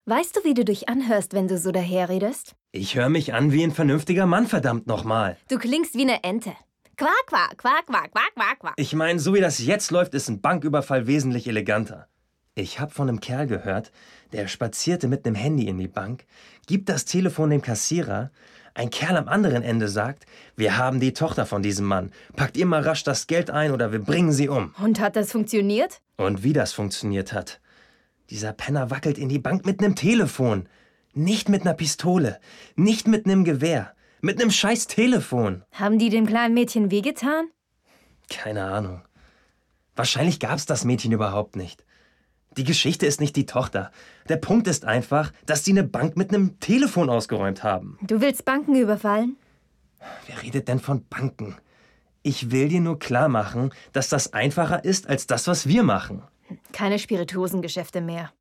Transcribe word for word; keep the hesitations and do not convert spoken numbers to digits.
Weißt du, wie du dich anhörst, wenn du so daherredest? Ich höre mich an wie ein vernünftiger Mann, verdammt nochmal. Du klingst wie eine Ente. Quack, quack, quack, quack, quack, quack, quack. Ich meine, so wie das jetzt läuft, ist ein Banküberfall wesentlich eleganter. Ich habe von einem Kerl gehört, der spazierte mit einem Handy in die Bank, gibt das Telefon dem Kassierer. Ein Kerl am anderen Ende sagt, wir haben die Tochter von diesem Mann. Packt ihr mal rasch das Geld ein oder wir bringen sie um. Und hat das funktioniert? Und wie das funktioniert hat. Dieser Penner wackelt in die Bank mit einem Telefon. Nicht mit einer Pistole, nicht mit einem Gewehr, mit einem scheiß Telefon. Haben die dem kleinen Mädchen wehgetan? Keine Ahnung. Wahrscheinlich gab's das Mädchen überhaupt nicht. Die Geschichte ist nicht die Tochter. Der Punkt ist einfach, dass die eine Bank mit einem Telefon ausgeräumt haben. Du willst Banken überfallen? Wer redet denn von Banken? Ich will dir nur klar machen, dass das einfacher ist als das, was wir machen. Keine Spirituosengeschäfte mehr.